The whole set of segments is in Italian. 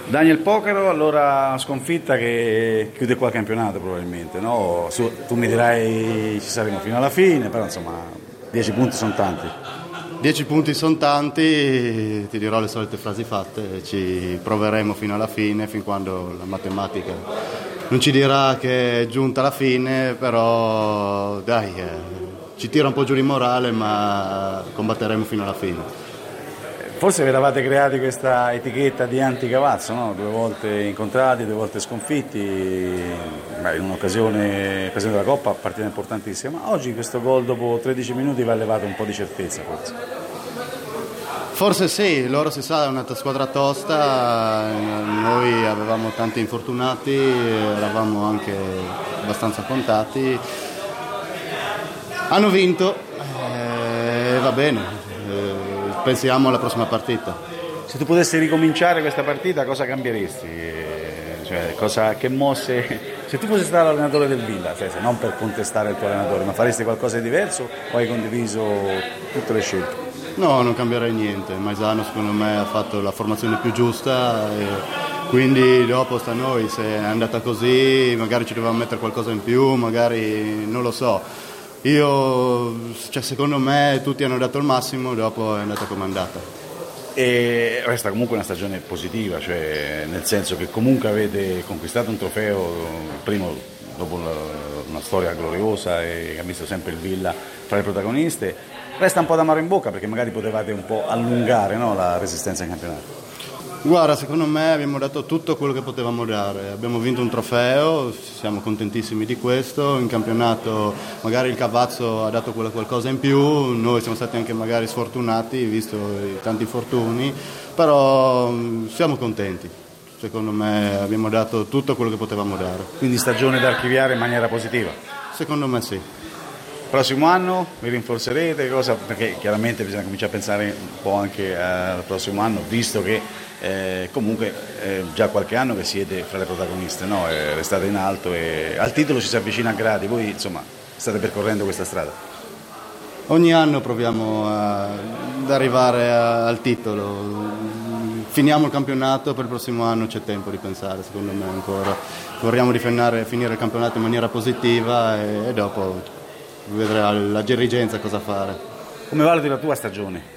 Daniel Pocaro, allora sconfitta che chiude qua il campionato probabilmente, no? Tu mi dirai ci saremo fino alla fine, però insomma 10 punti sono tanti. 10 punti sono tanti, ti dirò le solite frasi fatte, ci proveremo fino alla fine, fin quando la matematica non ci dirà che è giunta la fine, però dai, ci tira un po' giù di morale, ma combatteremo fino alla fine. Forse vi eravate creati questa etichetta di anti-Cavazzo, no? 2 volte incontrati, 2 volte sconfitti, in un'occasione della Coppa, partita importantissima, ma oggi questo gol dopo 13 minuti va levato un po' di certezza forse. Forse sì, loro si sa, è una squadra tosta, noi avevamo tanti infortunati, eravamo anche abbastanza contati, hanno vinto, va bene. Pensiamo alla prossima partita. Se tu potessi ricominciare questa partita, cosa cambieresti? Cioè, che mosse? Se tu fossi stato l'allenatore del Villa, se non per contestare il tuo allenatore, ma faresti qualcosa di diverso o hai condiviso tutte le scelte? No, non cambierei niente. Maisano secondo me ha fatto la formazione più giusta e quindi dopo sta a noi. Se è andata così, magari ci dovevamo mettere qualcosa in più, magari non lo so. Secondo me tutti hanno dato il massimo, dopo è andata come è andata. E resta comunque una stagione positiva, cioè nel senso che comunque avete conquistato un trofeo, il primo dopo una storia gloriosa e che ha visto sempre il Villa fra le protagoniste. Resta un po' d'amaro in bocca perché magari potevate un po' allungare, no, la resistenza in campionato. Guarda, secondo me abbiamo dato tutto quello che potevamo dare, abbiamo vinto un trofeo, siamo contentissimi di questo, in campionato magari il Cavazzo ha dato qualcosa in più, noi siamo stati anche magari sfortunati visto i tanti infortuni, però siamo contenti, secondo me abbiamo dato tutto quello che potevamo dare. Quindi stagione da archiviare in maniera positiva? Secondo me sì. Prossimo anno vi rinforzerete? Perché chiaramente bisogna cominciare a pensare un po' anche al prossimo anno, visto che comunque già qualche anno che siete fra le protagoniste, no? Restate in alto e al titolo ci si avvicina a gradi, voi insomma state percorrendo questa strada. Ogni anno proviamo ad arrivare al titolo, finiamo il campionato, per il prossimo anno c'è tempo di pensare, secondo me ancora. Vorremmo finire il campionato in maniera positiva e dopo vedrà la dirigenza cosa fare. Come valuti la tua stagione?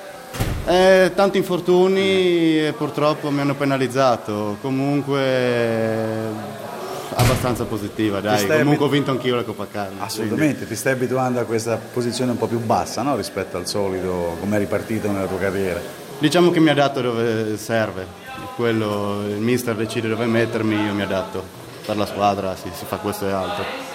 Tanti infortuni e purtroppo mi hanno penalizzato, comunque abbastanza positiva, dai, comunque ho vinto anch'io la Coppa Carne. Assolutamente, quindi. Ti stai abituando a questa posizione un po' più bassa, no? Rispetto al solito, come è ripartito nella tua carriera. Diciamo che mi adatto dove serve, quello il mister decide dove mettermi, io mi adatto, per la squadra si fa questo e altro.